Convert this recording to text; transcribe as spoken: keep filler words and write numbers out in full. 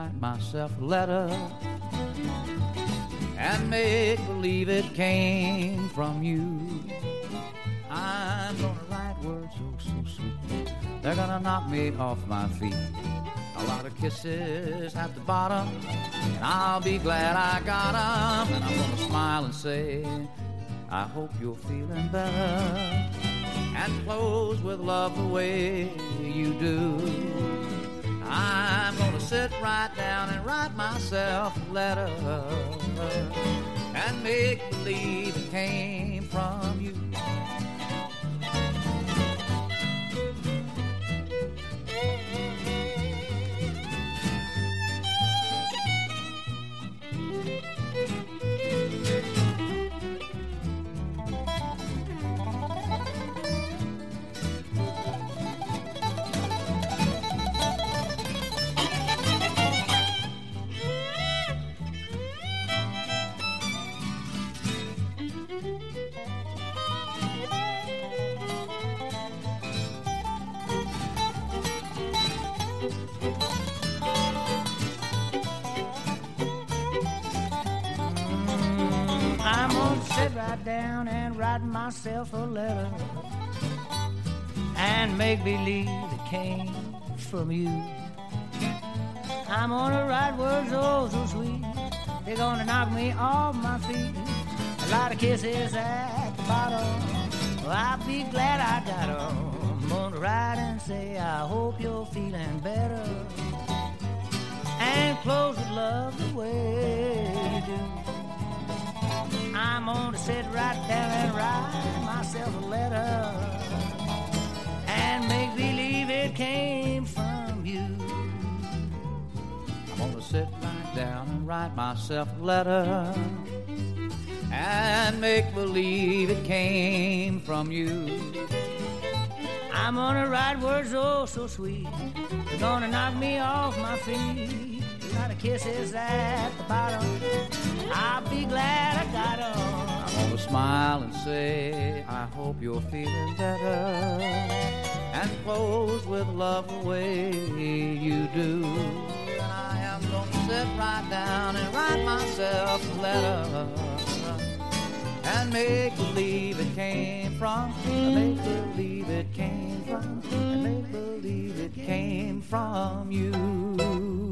write myself a letter and make believe it came from you. I'm gonna write words oh so sweet, they're gonna knock me off my feet. A lot of kisses at the bottom, and I'll be glad I got 'em. And I'm gonna smile and say, I hope you're feeling better, and close with love the way you do. I'm gonna sit right down and write myself a letter and make believe it came from you. Sit right down and write myself a letter and make believe it came from you. I'm gonna write words oh so sweet, they're gonna knock me off my feet. A lot of kisses at the bottom, well, I'll be glad I got 'em. I'm gonna write and say I hope you're feeling better, and close with love the way you do. I'm gonna sit right down and write myself a letter and make believe it came from you. I'm gonna sit right down and write myself a letter and make believe it came from you. I'm gonna write words oh so sweet, they're gonna knock me off my feet. A lot of kisses at the bottom, I'll be glad I got 'em. I'm gonna smile and say I hope you're feeling better, and close with love the way you do. And I am gonna sit right down and write myself a letter and make believe it came from, make believe it came from, and make believe it came from you.